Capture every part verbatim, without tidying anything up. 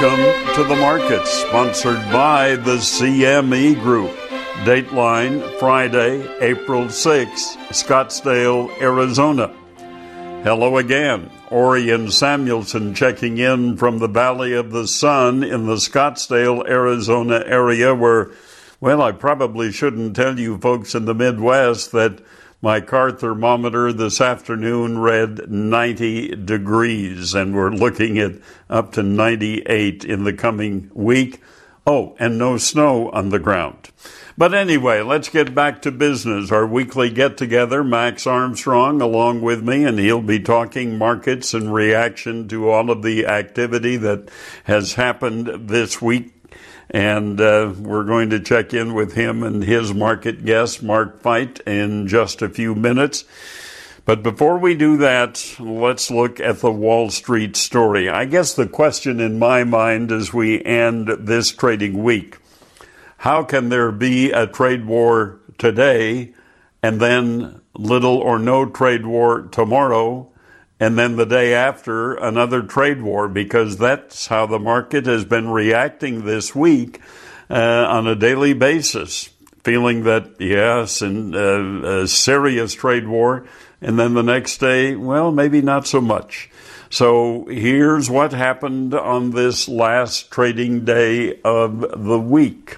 Welcome to the markets, sponsored by the C M E Group. Dateline, Friday, April sixth, Scottsdale, Arizona. Hello again. Orion Samuelson checking in from the Valley of the Sun in the Scottsdale, Arizona area where, well, I probably shouldn't tell you folks in the Midwest that my car thermometer this afternoon read ninety degrees, and we're looking at up to ninety-eight in the coming week. Oh, and no snow on the ground. But anyway, let's get back to business. Our weekly get-together, Max Armstrong along with me, and he'll be talking markets in reaction to all of the activity that has happened this week. And uh, we're going to check in with him and his market guest, Mark Feit, in just a few minutes. But before we do that, let's look at the Wall Street story. I guess the question in my mind as we end this trading week, how can there be a trade war today and then little or no trade war tomorrow, and then the day after another trade war? Because that's how the market has been reacting this week uh, on a daily basis, feeling that, yes, and uh, a serious trade war, and then the next day, well, maybe not so much. So here's what happened on this last trading day of the week.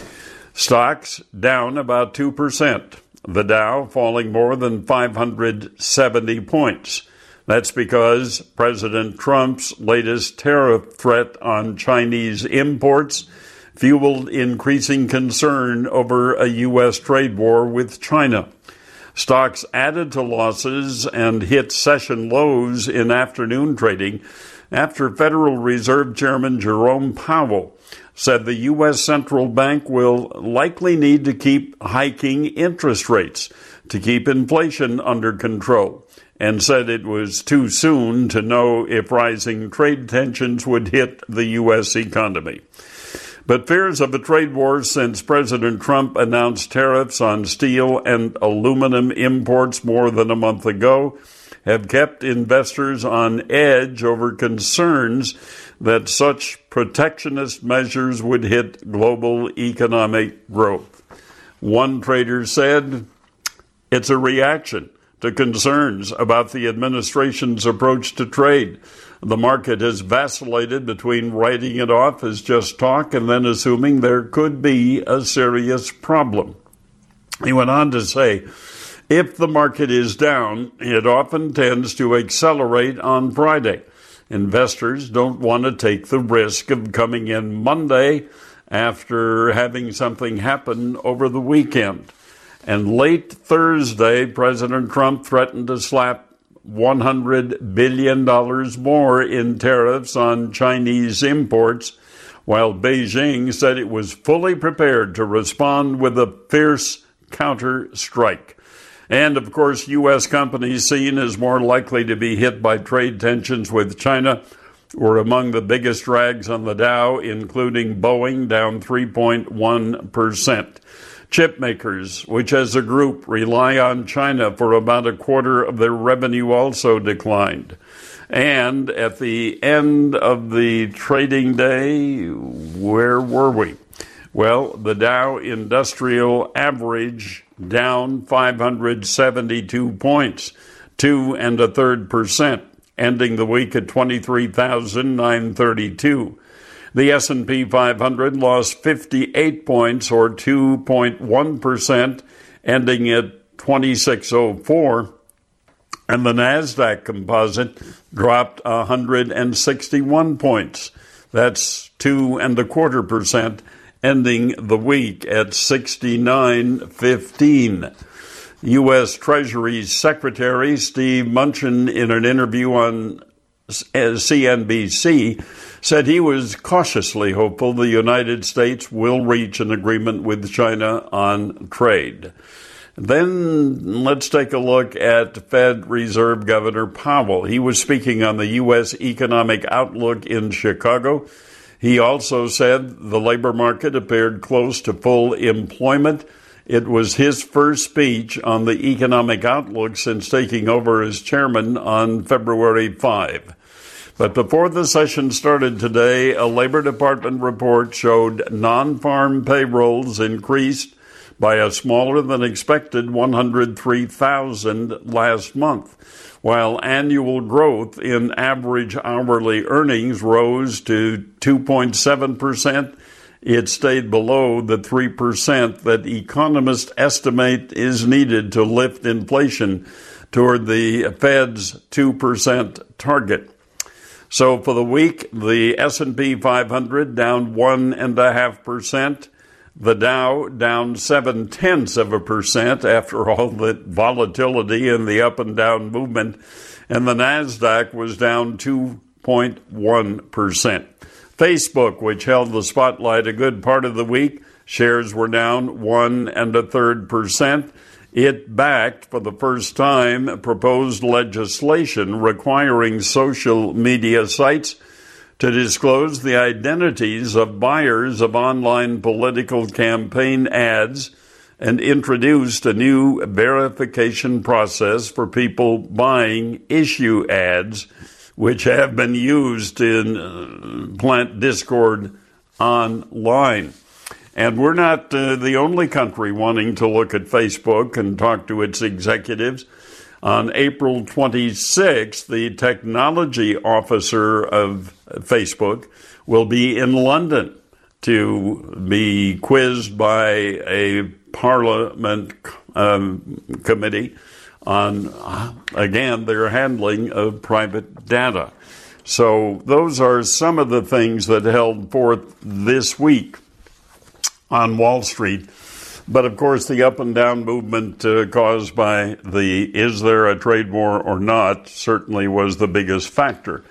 Stocks down about two percent. The Dow falling more than five hundred seventy points. That's because President Trump's latest tariff threat on Chinese imports fueled increasing concern over a U S trade war with China. Stocks added to losses and hit session lows in afternoon trading after Federal Reserve Chairman Jerome Powell said the U S central bank will likely need to keep hiking interest rates to keep inflation under control, and said it was too soon to know if rising trade tensions would hit the U S economy. But fears of a trade war since President Trump announced tariffs on steel and aluminum imports more than a month ago have kept investors on edge over concerns that such protectionist measures would hit global economic growth. One trader said, "It's a reaction to concerns about the administration's approach to trade. The market has vacillated between writing it off as just talk and then assuming there could be a serious problem." He went on to say, if the market is down, it often tends to accelerate on Friday. Investors don't want to take the risk of coming in Monday after having something happen over the weekend. And late Thursday, President Trump threatened to slap one hundred billion dollars more in tariffs on Chinese imports, while Beijing said it was fully prepared to respond with a fierce counter-strike. And, of course, U S companies seen as more likely to be hit by trade tensions with China were among the biggest drags on the Dow, including Boeing, down three point one percent. Chip makers, which as a group rely on China for about a quarter of their revenue, also declined. And at the end of the trading day, where were we? Well, the Dow Industrial Average down five hundred seventy-two points, two and a third percent, ending the week at twenty-three thousand nine hundred thirty-two. The S and P five hundred lost fifty-eight points, or two point one percent, ending at twenty-six oh four. And the NASDAQ composite dropped one hundred sixty-one points. That's two and a quarter percent, ending the week at sixty-nine fifteen. U S Treasury Secretary Steve Mnuchin, in an interview on C N B C, said he was cautiously hopeful the United States will reach an agreement with China on trade. Then let's take a look at Fed Reserve Governor Powell. He was speaking on the U S economic outlook in Chicago. He also said the labor market appeared close to full employment. It was his first speech on the economic outlook since taking over as chairman on February fifth. But before the session started today, a Labor Department report showed non-farm payrolls increased by a smaller than expected one hundred three thousand last month, while annual growth in average hourly earnings rose to two point seven percent. It stayed below the three percent that economists estimate is needed to lift inflation toward the Fed's two percent target. So for the week, the S and P five hundred down one point five percent, the Dow down seven tenths of a percent after all the volatility and the up and down movement, and the NASDAQ was down two point one percent. Facebook, which held the spotlight a good part of the week, shares were down one and a third percent. It backed, for the first time, proposed legislation requiring social media sites to disclose the identities of buyers of online political campaign ads and introduced a new verification process for people buying issue ads, which have been used in uh, plant discord online. And we're not uh, the only country wanting to look at Facebook and talk to its executives. On April twenty-sixth, the technology officer of Facebook will be in London to be quizzed by a parliament um, committee on, again, their handling of private data. So those are some of the things that held forth this week on Wall Street. But of course, the up and down movement uh, caused by the is there a trade war or not certainly was the biggest factor.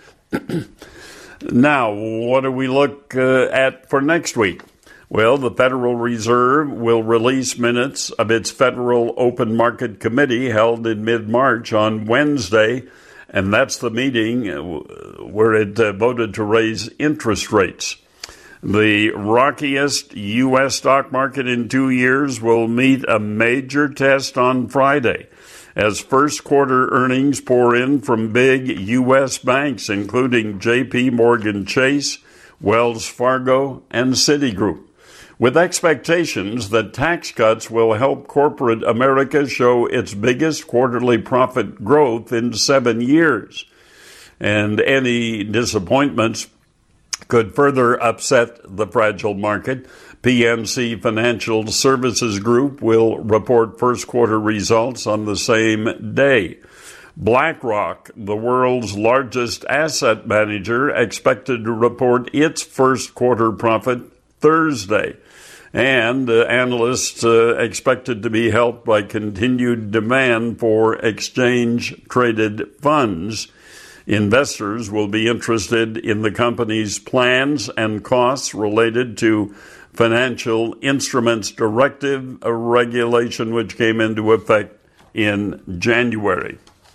Now, what do we look uh, at for next week? Well, the Federal Reserve will release minutes of its Federal Open Market Committee held in mid-March on Wednesday, and that's the meeting where it uh, voted to raise interest rates. The rockiest U S stock market in two years will meet a major test on Friday as first quarter earnings pour in from big U S banks, including J P Morgan Chase, Wells Fargo, and Citigroup, with expectations that tax cuts will help corporate America show its biggest quarterly profit growth in seven years. And any disappointments could further upset the fragile market. P N C Financial Services Group will report first quarter results on the same day. BlackRock, the world's largest asset manager, expected to report its first quarter profit Thursday. And uh, analysts uh, expected to be helped by continued demand for exchange-traded funds. Investors will be interested in the company's plans and costs related to Financial Instruments Directive, a regulation which came into effect in January.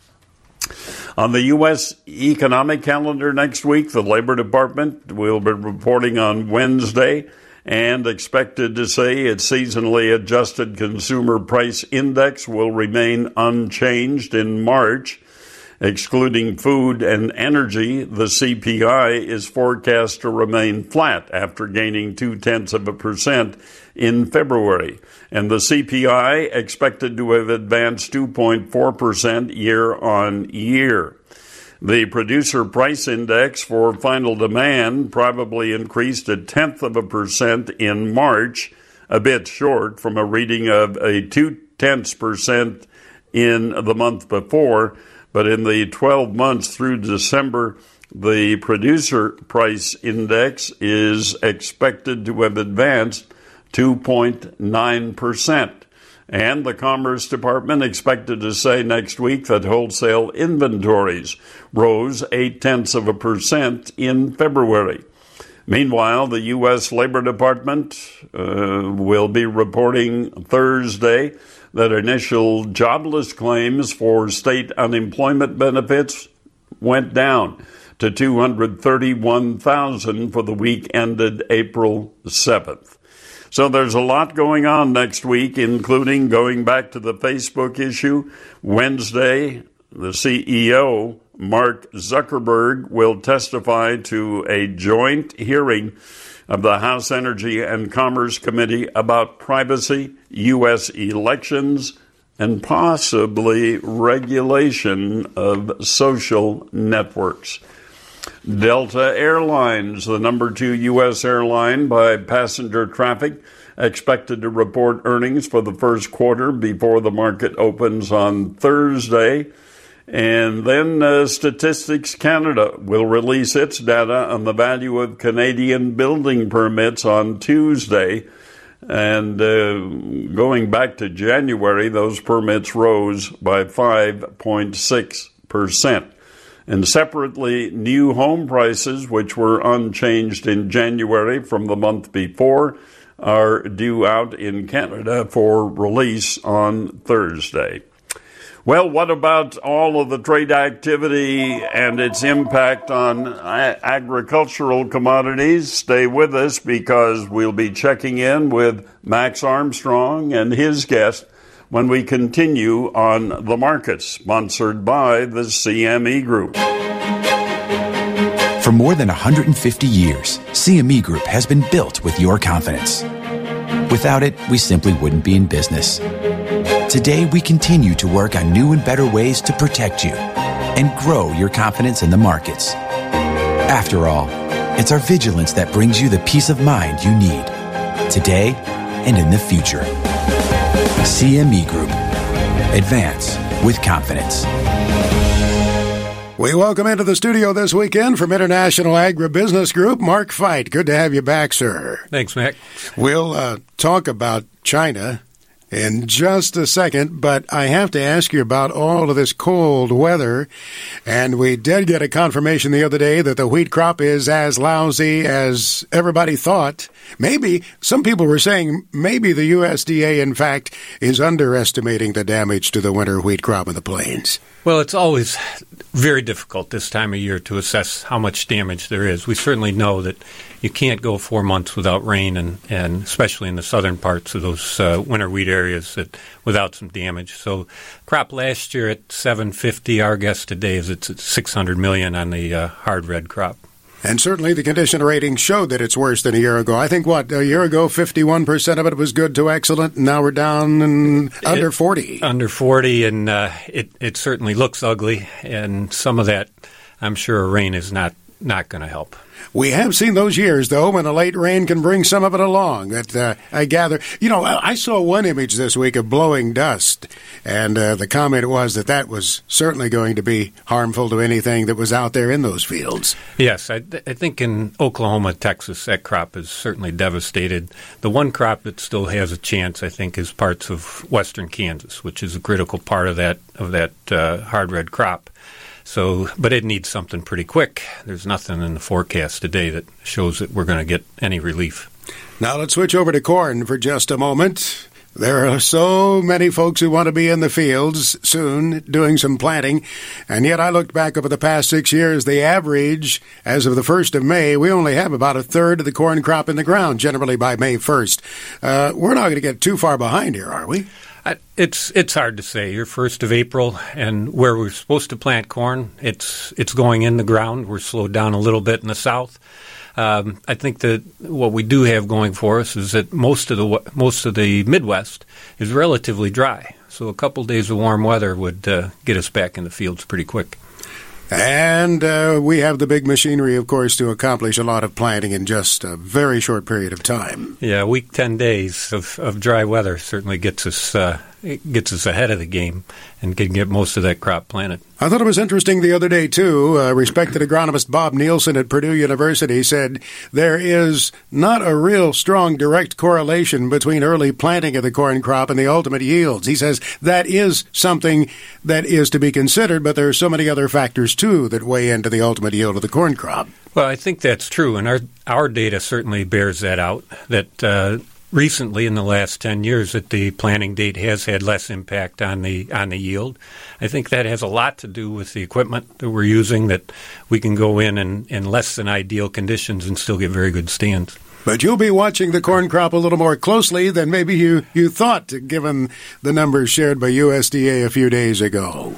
On the U S economic calendar next week, the Labor Department will be reporting on Wednesday and expected to say its seasonally adjusted consumer price index will remain unchanged in March. Excluding food and energy, the C P I is forecast to remain flat after gaining two-tenths of a percent in February. And the C P I expected to have advanced two point four percent year on year. The producer price index for final demand probably increased a tenth of a percent in March, a bit short from a reading of a two-tenths percent in the month before. But in the twelve months through December, the producer price index is expected to have advanced two point nine percent. And the Commerce Department expected to say next week that wholesale inventories rose eight-tenths of a percent in February. Meanwhile, the U S Labor Department uh, will be reporting Thursday that initial jobless claims for state unemployment benefits went down to two hundred thirty-one thousand for the week ended April seventh. So there's a lot going on next week, including going back to the Facebook issue. Wednesday, the C E O Mark Zuckerberg will testify to a joint hearing of the House Energy and Commerce Committee about privacy, U S elections, and possibly regulation of social networks. Delta Airlines, the number two U S airline by passenger traffic, expected to report earnings for the first quarter before the market opens on Thursday. And then uh, Statistics Canada will release its data on the value of Canadian building permits on Tuesday. And uh, going back to January, those permits rose by five point six percent. And separately, new home prices, which were unchanged in January from the month before, are due out in Canada for release on Thursday. Well, what about all of the trade activity and its impact on a- agricultural commodities? Stay with us because we'll be checking in with Max Armstrong and his guest when we continue on The Markets, sponsored by the C M E Group. For more than one hundred fifty years, C M E Group has been built with your confidence. Without it, we simply wouldn't be in business. Today, we continue to work on new and better ways to protect you and grow your confidence in the markets. After all, it's our vigilance that brings you the peace of mind you need today and in the future. C M E Group. Advance with confidence. We welcome into the studio this weekend from International Agribusiness Group, Mark Feit. Good to have you back, sir. Thanks, Mac. We'll uh, talk about China in just a second, but I have to ask you about all of this cold weather. And we did get a confirmation the other day that the wheat crop is as lousy as everybody thought. Maybe, some people were saying maybe the U S D A, in fact, is underestimating the damage to the winter wheat crop in the plains. Well, it's always very difficult this time of year to assess how much damage there is. We certainly know that you can't go four months without rain, and, and especially in the southern parts of those uh, winter wheat areas, that without some damage. So crop last year at seven fifty, our guess today is it's at six hundred million on the uh, hard red crop. And certainly the condition rating showed that it's worse than a year ago. I think, what, a year ago, fifty-one percent of it was good to excellent, and now we're down in under forty. It, under forty, and uh, it, it certainly looks ugly, and some of that, I'm sure rain is not, not going to help. We have seen those years, though, when a late rain can bring some of it along. That uh, I gather. You know, I saw one image this week of blowing dust, and uh, the comment was that that was certainly going to be harmful to anything that was out there in those fields. Yes, I, th- I think in Oklahoma, Texas, that crop is certainly devastated. The one crop that still has a chance, I think, is parts of western Kansas, which is a critical part of that of that uh, hard red crop. So, but it needs something pretty quick. There's nothing in the forecast today that shows that we're going to get any relief. Now let's switch over to corn for just a moment. There are so many folks who want to be in the fields soon doing some planting, and yet I looked back over the past six years. The average, as of the first of May, we only have about a third of the corn crop in the ground, generally by May first. Uh, we're not going to get too far behind here, are we? I, it's it's hard to say. You're first of April, and where we're supposed to plant corn, it's it's going in the ground. We're slowed down a little bit in the south. Um, I think that what we do have going for us is that most of the most of the Midwest is relatively dry. So a couple days of warm weather would uh, get us back in the fields pretty quick. And uh, we have the big machinery, of course, to accomplish a lot of planting in just a very short period of time. Yeah, a week, ten days of, of dry weather certainly gets us uh, it gets us ahead of the game and can get most of that crop planted. I thought it was interesting the other day, too. Uh, respected agronomist Bob Nielsen at Purdue University said there is not a real strong direct correlation between early planting of the corn crop and the ultimate yields. He says that is something that is to be considered, but there are so many other factors, too, that weigh into the ultimate yield of the corn crop. Well, I think that's true, and our our data certainly bears that out, that uh, recently, in the last ten years, that the planting date has had less impact on the on the yield. I think that has a lot to do with the equipment that we're using, that we can go in and, in less than ideal conditions and still get very good stands. But you'll be watching the corn crop a little more closely than maybe you, you thought, given the numbers shared by U S D A a few days ago.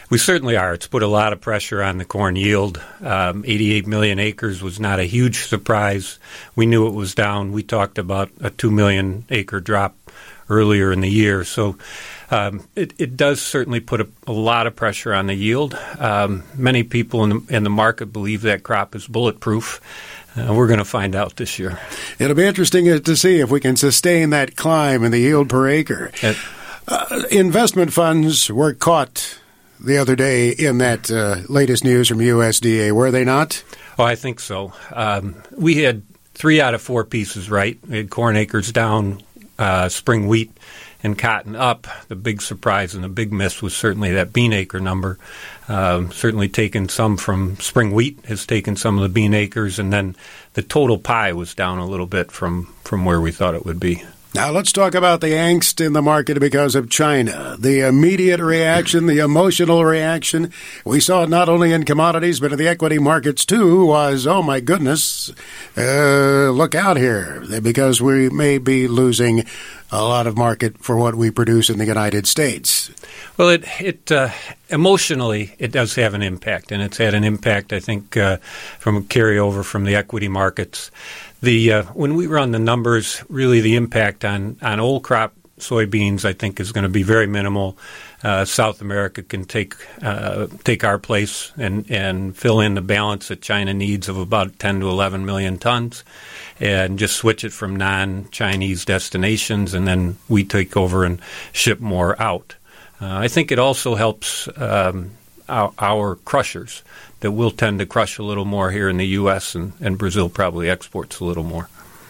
We certainly are. It's put a lot of pressure on the corn yield. Um, eighty-eight million acres was not a huge surprise. We knew it was down. We talked about a two million acre drop earlier in the year. So um, it, it does certainly put a, a lot of pressure on the yield. Um, many people in the, in the market believe that crop is bulletproof. Uh, we're going to find out this year. It'll be interesting to see if we can sustain that climb in the yield per acre. It, uh, investment funds were caught the other day in that uh, latest news from U S D A, were they not? Oh, I think so. Um, we had three out of four pieces right. We had corn acres down, uh, spring wheat and cotton up. The big surprise and the big miss was certainly that bean acre number. Um, certainly taken some from spring wheat, has taken some of the bean acres, and then the total pie was down a little bit from, from where we thought it would be. Now let's talk about the angst in the market because of China. The immediate reaction, the emotional reaction, we saw it not only in commodities but in the equity markets too, was, oh my goodness, uh, look out here, because we may be losing a lot of market for what we produce in the United States. Well, it it uh, emotionally it does have an impact, and it's had an impact, I think, uh, from a carryover from the equity markets. The uh, when we run the numbers, really the impact on, on old crop soybeans, I think, is going to be very minimal. Uh, South America can take uh, take our place and, and fill in the balance that China needs of about ten to eleven million tons, and just switch it from non-Chinese destinations, and then we take over and ship more out. Uh, I think it also helps um, our, our crushers, that will tend to crush a little more here in the U S, and, and Brazil probably exports a little more.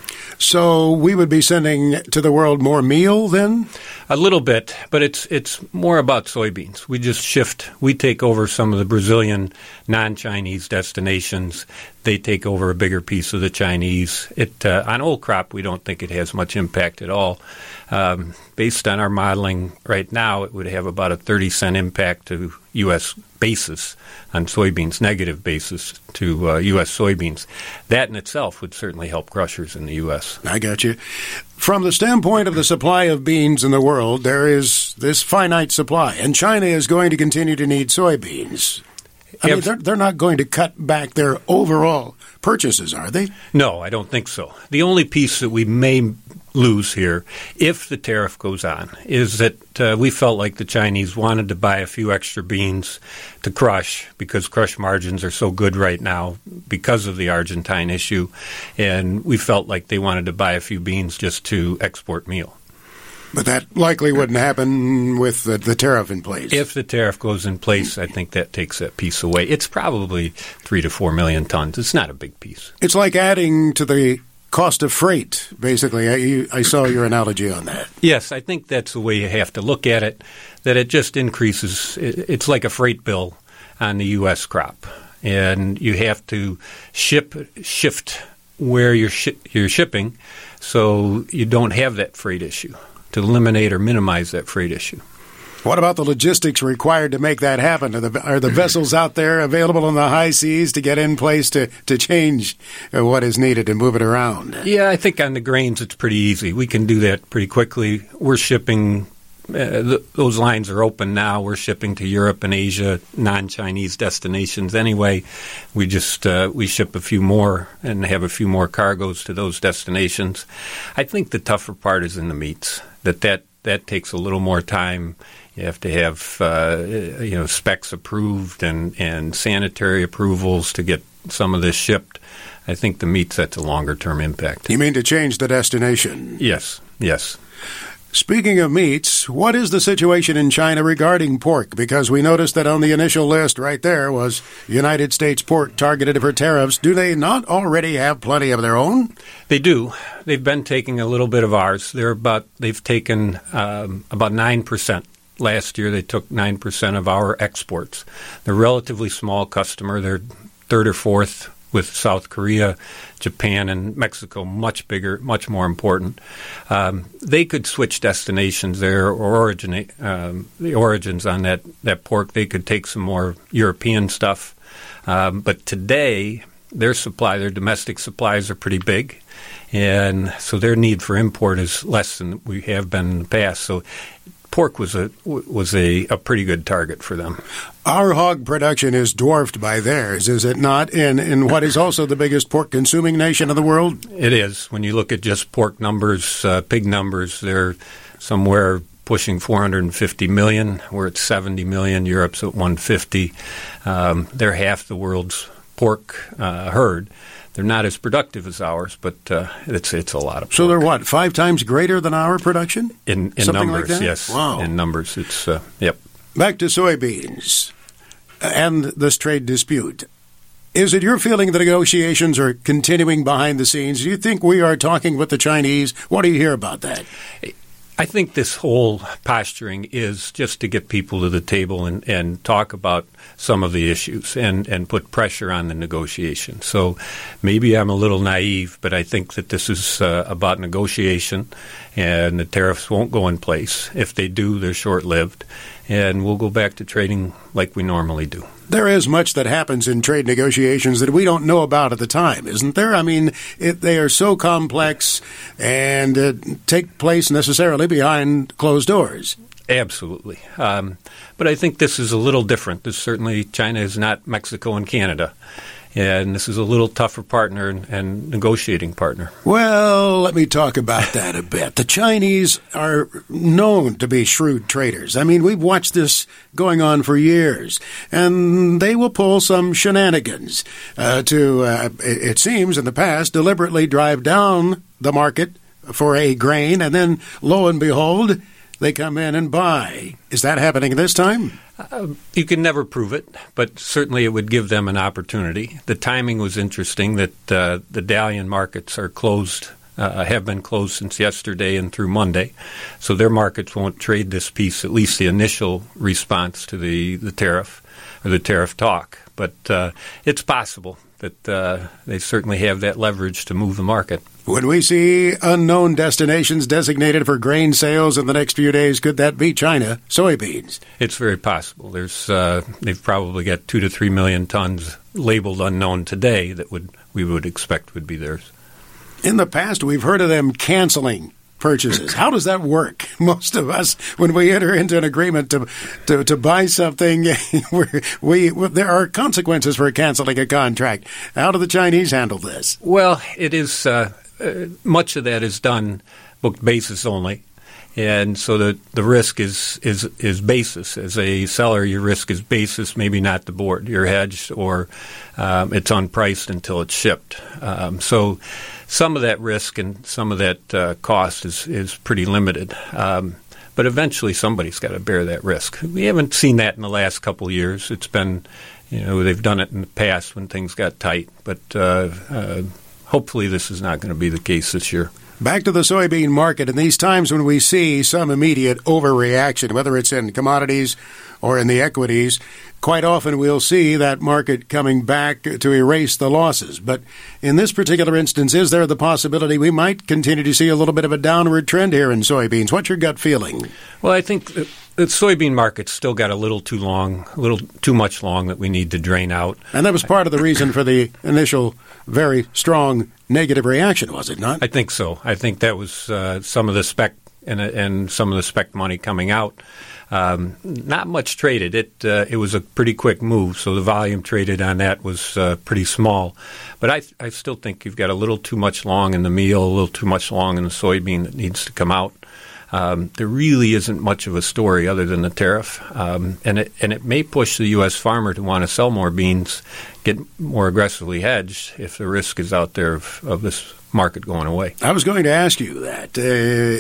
So we would be sending to the world more meal then? A little bit, but it's it's more about soybeans. We just shift. We take over some of the Brazilian non-Chinese destinations. They take over a bigger piece of the Chinese. It uh, on old crop, we don't think it has much impact at all. Um, based on our modeling right now, it would have about a thirty cent impact to U S basis on soybeans, negative basis to uh, U S soybeans. That in itself would certainly help crushers in the U S. I got you. From the standpoint of the supply of beans in the world, there is this finite supply, and China is going to continue to need soybeans. I mean, they're, they're not going to cut back their overall purchases, are they? No, I don't think so. The only piece that we may lose here, if the tariff goes on, is that uh, we felt like the Chinese wanted to buy a few extra beans to crush because crush margins are so good right now because of the Argentine issue, and we felt like they wanted to buy a few beans just to export meal. But that likely wouldn't happen with the, the tariff in place. If the tariff goes in place, I think that takes that piece away. It's probably three to four million tons. It's not a big piece. It's like adding to the cost of freight, basically. I, you, I saw your analogy on that. Yes, I think that's the way you have to look at it, that it just increases. It's like a freight bill on the U S crop, and you have to ship shift where you're, shi- you're shipping so you don't have that freight issue, to eliminate or minimize that freight issue. What about the logistics required to make that happen? Are the, are the vessels out there available on the high seas to get in place to, to change what is needed and move it around? Yeah, I think on the grains it's pretty easy. We can do that pretty quickly. We're shipping, uh, th- those lines are open now. We're shipping to Europe and Asia, non-Chinese destinations anyway. We just uh, we ship a few more and have a few more cargoes to those destinations. I think the tougher part is in the meats, that that, that takes a little more time. You have to have uh, you know specs approved and, and sanitary approvals to get some of this shipped. I think the meat that's a longer-term impact. You mean to change the destination? Yes, yes. Speaking of meats, what is the situation in China regarding pork? Because we noticed that on the initial list right there was United States pork targeted for tariffs. Do they not already have plenty of their own? They do. They've been taking a little bit of ours. They're about they've taken um, about nine percent. Last year they took nine percent of our exports. They're a relatively small customer. They're third or fourth with South Korea, Japan, and Mexico, much bigger, much more important. Um, they could switch destinations there or originate um, the origins on that, that pork. They could take some more European stuff. Um, but today, their supply, their domestic supplies are pretty big, and so their need for import is less than we have been in the past. So pork was a was a, a pretty good target for them. Our hog production is dwarfed by theirs, is it not, in, in what is also the biggest pork-consuming nation of the world? It is. When you look at just pork numbers, uh, pig numbers, they're somewhere pushing four hundred fifty million. We're at seventy million. Europe's at one hundred fifty. Um, they're half the world's pork uh, herd. They're not as productive as ours, but uh, it's it's a lot of pork. So they're what, five times greater than our production? In, in Something numbers, like that? yes. Wow. In numbers, it's, uh, yep. Back to soybeans and this trade dispute. Is it your feeling the negotiations are continuing behind the scenes? Do you think we are talking with the Chinese? What do you hear about that? I think this whole posturing is just to get people to the table and, and talk about some of the issues and, and put pressure on the negotiation. So maybe I'm a little naive, but I think that this is uh, about negotiation, and the tariffs won't go in place. If they do, they're short-lived, and we'll go back to trading like we normally do. There is much that happens in trade negotiations that we don't know about at the time, isn't there? I mean, it, they are so complex and uh, take place necessarily behind closed doors. Absolutely. Um, but I think this is a little different. This certainly, China is not Mexico and Canada. And this is a little tougher partner and, and negotiating partner. Well, let me talk about that a bit. The Chinese are known to be shrewd traders. I mean, we've watched this going on for years, and they will pull some shenanigans uh, to, uh, it seems in the past, deliberately drive down the market for a grain, and then, lo and behold, they come in and buy. Is that happening this time? Uh, you can never prove it, but certainly it would give them an opportunity. The timing was interesting that uh, the Dalian markets are closed, uh, have been closed since yesterday and through Monday, so their markets won't trade this piece, at least the initial response to the, the tariff or the tariff talk. But uh, it's possible that uh, they certainly have that leverage to move the market. When we see unknown destinations designated for grain sales in the next few days, could that be China soybeans? It's very possible. There's uh, they've probably got two to three million tons labeled unknown today that would we would expect would be theirs. In the past, we've heard of them canceling purchases. How does that work? Most of us, when we enter into an agreement to to, to buy something, we, we there are consequences for canceling a contract. How do the Chinese handle this? Well, it is uh, uh, much of that is done book basis only, and so the the risk is is is basis. As a seller, your risk is basis, maybe not the board. You're hedged, or um, it's unpriced until it's shipped. Um, so. Some of that risk and some of that uh, cost is, is pretty limited. Um, but eventually somebody's got to bear that risk. We haven't seen that in the last couple of years. It's been, you know, they've done it in the past when things got tight. But uh, uh, hopefully this is not going to be the case this year. Back to the soybean market. In these times when we see some immediate overreaction, whether it's in commodities or in the equities, quite often we'll see that market coming back to erase the losses. But in this particular instance, is there the possibility we might continue to see a little bit of a downward trend here in soybeans? What's your gut feeling? Well, I think the, the soybean market's still got a little too long, a little too much long that we need to drain out. And that was part of the reason for the initial very strong negative reaction, was it not? I think so. I think that was uh, some of the spec and, and some of the spec money coming out. Um, not much traded. It uh, it was a pretty quick move, so the volume traded on that was uh, pretty small. But I I still think you've got a little too much long in the meal, a little too much long in the soybean that needs to come out. Um, there really isn't much of a story other than the tariff, um, and it and it may push the U S farmer to want to sell more beans, get more aggressively hedged if the risk is out there of, of this market going away. I was going to ask you that. Uh,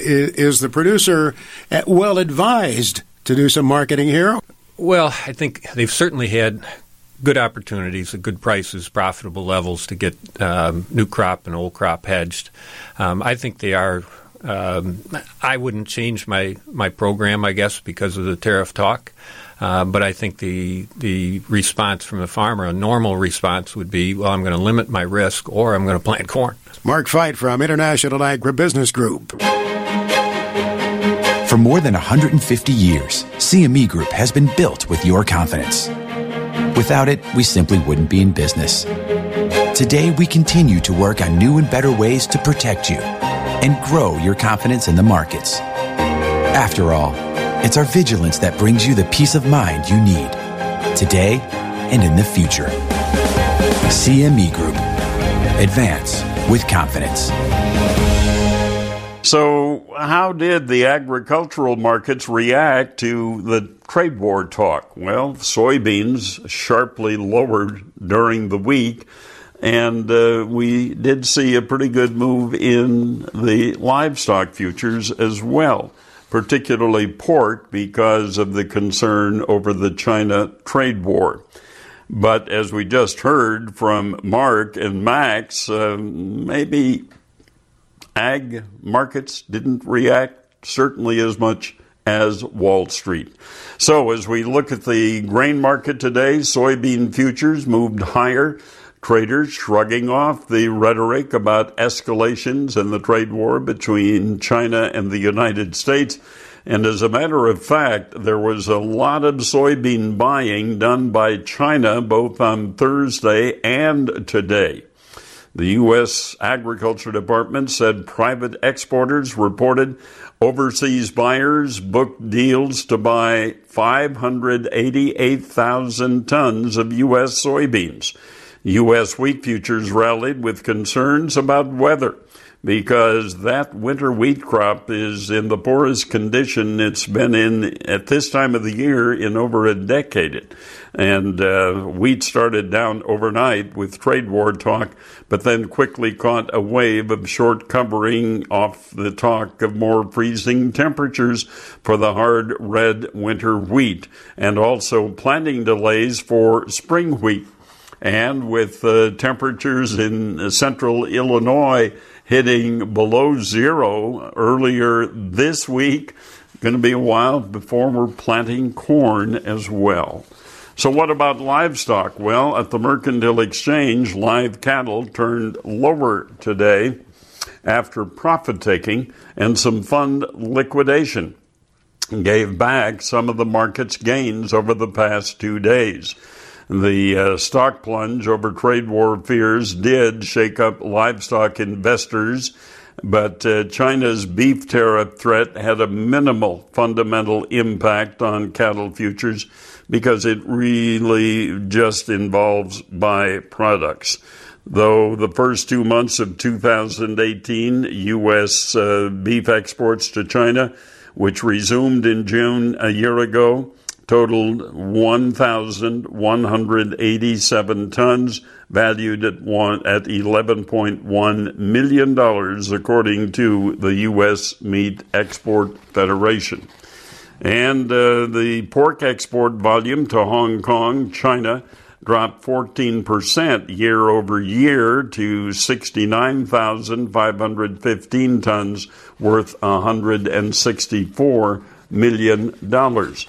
is the producer well advised to do some marketing here? Well, I think they've certainly had good opportunities at good prices, profitable levels to get um, new crop and old crop hedged. Um, I think they are. Um, I wouldn't change my, my program, I guess, because of the tariff talk. Uh, but I think the the response from the farmer, a normal response would be, well, I'm going to limit my risk or I'm going to plant corn. Mark Feit from International Agribusiness Group. For more than one hundred fifty years, C M E Group has been built with your confidence. Without it, we simply wouldn't be in business. Today, we continue to work on new and better ways to protect you and grow your confidence in the markets. After all, It's our vigilance that brings you the peace of mind you need today and in the future. C M E Group. Advance with confidence. So, how did the agricultural markets react to the trade war talk? Well, soybeans sharply lowered during the week, and uh, we did see a pretty good move in the livestock futures as well, particularly pork because of the concern over the China trade war. But as we just heard from Mark and Max, uh, maybe ag markets didn't react certainly as much as Wall Street. So as we look at the grain market today, soybean futures moved higher. Traders shrugging off the rhetoric about escalations in the trade war between China and the United States. And as a matter of fact, there was a lot of soybean buying done by China both on Thursday and today. The U S Agriculture Department said private exporters reported overseas buyers booked deals to buy five hundred eighty-eight thousand tons of U S soybeans. U S wheat futures rallied with concerns about weather because that winter wheat crop is in the poorest condition it's been in at this time of the year in over a decade. And uh, wheat started down overnight with trade war talk, but then quickly caught a wave of short covering off the talk of more freezing temperatures for the hard red winter wheat, and also planting delays for spring wheat. And with uh, temperatures in central Illinois hitting below zero earlier this week, going to be a while before we're planting corn as well. So what about livestock? Well, at the Mercantile Exchange, live cattle turned lower today after profit-taking and some fund liquidation. Gave back some of the market's gains over the past two days. The uh, stock plunge over trade war fears did shake up livestock investors, but uh, China's beef tariff threat had a minimal fundamental impact on cattle futures because it really just involves byproducts. Though the first two months of two thousand eighteen, U S uh, beef exports to China, which resumed in June a year ago, totaled one thousand one hundred eighty-seven tons, valued at one at eleven point one million dollars, according to the U S Meat Export Federation. And uh, the pork export volume to Hong Kong, China, dropped fourteen percent year over year to sixty-nine thousand five hundred fifteen tons, worth one hundred sixty-four million dollars.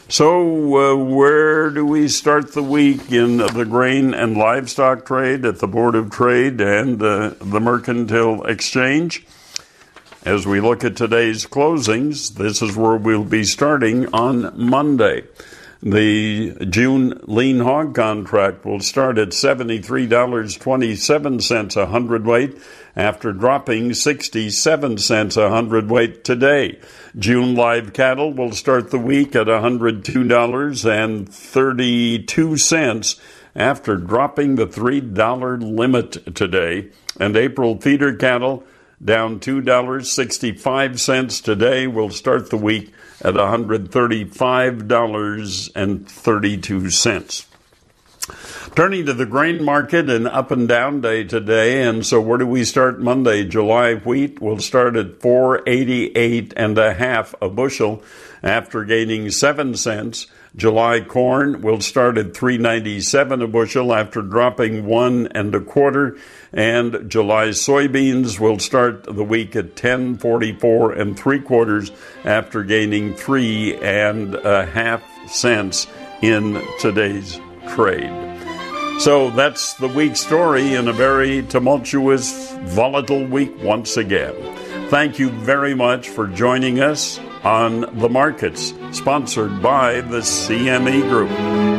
So uh, where do we start the week in the grain and livestock trade at the Board of Trade and uh, the Mercantile Exchange? As we look at today's closings, this is where we'll be starting on Monday. The June lean hog contract will start at seventy-three dollars and twenty-seven cents a hundredweight after dropping sixty-seven cents a hundredweight today. June live cattle will start the week at one hundred two dollars and thirty-two cents after dropping the three dollar limit today. And April feeder cattle down two dollars and sixty-five cents today will start the week at one hundred thirty-five dollars and thirty-two cents. Turning to the grain market, an up and down day today, and so where do we start Monday? July wheat will start at four eighty-eight and a half a bushel after gaining seven cents. July corn will start at three ninety-seven a bushel after dropping one and a quarter, and July soybeans will start the week at ten forty-four and three quarters after gaining three and a half cents in today's trade. So that's the week's story in a very tumultuous, volatile week once again. Thank you very much for joining us on The Markets, sponsored by the C M E Group.